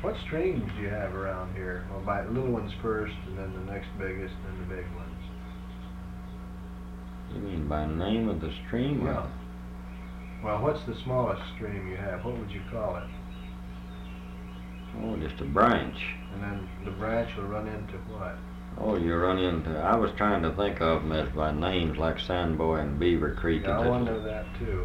What streams do you have around here? Well, by little ones first, and then the next biggest, and then the big ones. You mean by name of the stream? Yeah. Well, what's the smallest stream you have? What would you call it? Oh, just a branch. And then the branch will run into what? Oh, you run into, I was trying to think of them as by names like Sandboy and Beaver Creek. Yeah, I wonder that too.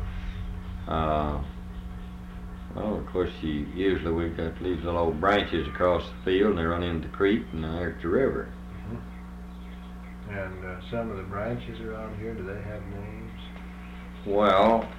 Well, of course, usually we've got these little old branches across the field, and they run into the creek, and there's the river. Mm-hmm. And some of the branches around here, do they have names? Well,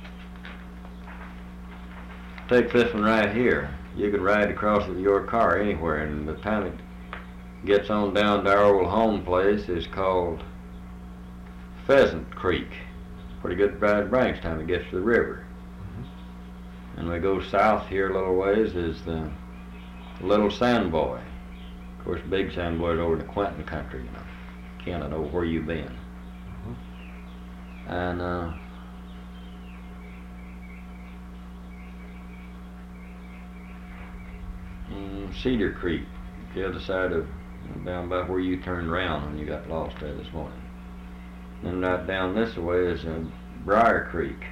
take this one right here. You could ride across with your car anywhere, and by the time it gets on down to our old home place, it's called Pheasant Creek. Pretty good branch time it gets to the river. And we go south here a little ways is the Little Sandboy. Of course, Big Sandboy is over in the Quentin country, you know. Can't know where you've been. And Cedar Creek, the other side of, down by where you turned around when you got lost there this morning. And right down this way is Briar Creek.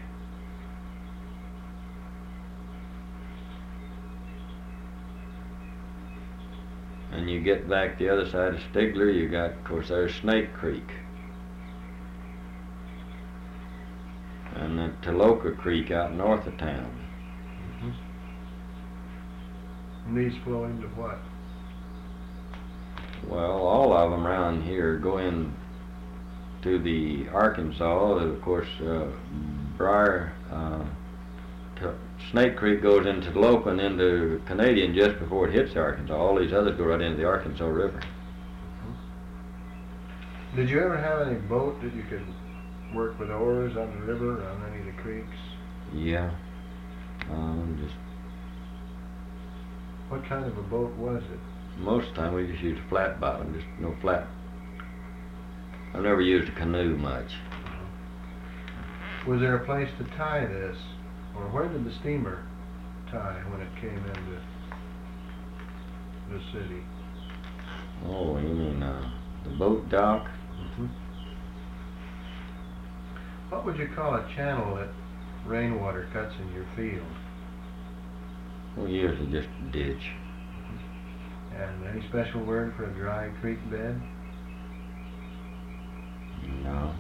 And you get back the other side of Stigler, you got, of course, there's Snake Creek. And then Toloka Creek out north of town. And these flow into what? Well, all of them around here go in to the Arkansas. Of course, Snake Creek goes into Toloka and into Canadian just before it hits Arkansas. All these others go right into the Arkansas River. Did you ever have any boat that you could work with oars on the river or on any of the creeks? Yeah. What kind of a boat was it? Most of the time we just used a flat bottom, just no flat. I've never used a canoe much. Was there a place to tie this? Or where did the steamer tie when it came into the city? Oh, you mean the boat dock? What would you call a channel that rainwater cuts in your field? Well, usually just a ditch. And any special word for a dry creek bed? No.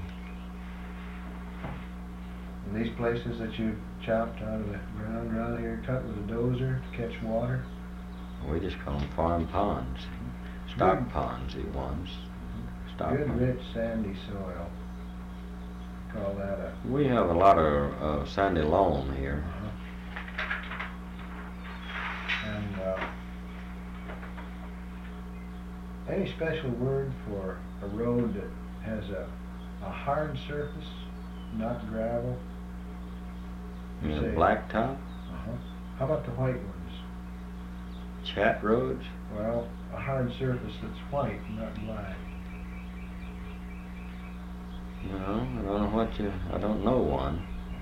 And these places that you chopped out of the ground around here, cut with a dozer to catch water? We just call them farm ponds. Stock Good. ponds, these ones. Stock Good, ponds. rich, sandy soil. Call that a... We have a lot of sandy loam here. And any special word for a road that has a hard surface, not gravel? You know, Say- blacktop, How about the white ones? chat roads. Well, a hard surface that's white, not black. No, I don't know I don't know one.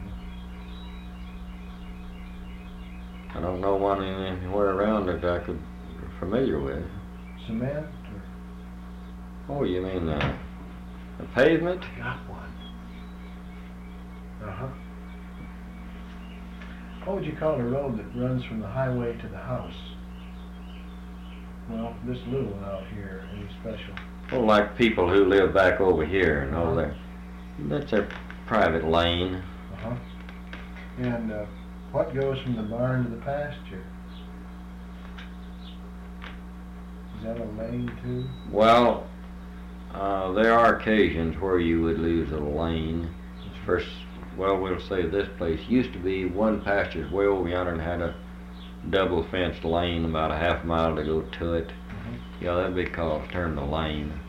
I don't know one anywhere around that I could be familiar with. Cement or... Oh, you mean the pavement? Got one. What would you call a road that runs from the highway to the house? Well, this little one out here, any special? Well, like people who live back over here and all that. That's a private lane. And what goes from the barn to the pasture? Is that a lane too? Well, there are occasions where you would lose a lane. First, well, we'll say this place used to be one pasture's way over yonder and had a double fenced lane about a half mile to go to it. Yeah, that'd be called turn the lane.